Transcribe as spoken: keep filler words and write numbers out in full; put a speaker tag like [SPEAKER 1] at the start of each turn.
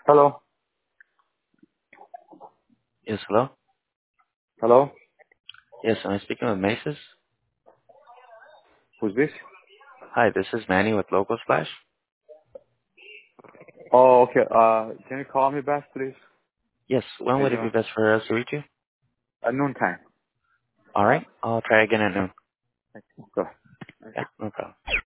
[SPEAKER 1] Hello.
[SPEAKER 2] Yes, hello?
[SPEAKER 1] Hello.
[SPEAKER 2] Yes, am I speaking with Maces?
[SPEAKER 1] Who's this?
[SPEAKER 2] Hi, this is Manny with Local Splash.
[SPEAKER 1] Oh, okay. Uh, can you call me back, please?
[SPEAKER 2] Yes, when would it be
[SPEAKER 1] Maybe
[SPEAKER 2] best for us to reach you?
[SPEAKER 1] at noon time.
[SPEAKER 2] Alright, I'll try again at noon.
[SPEAKER 1] Go.
[SPEAKER 2] Yeah, no problem.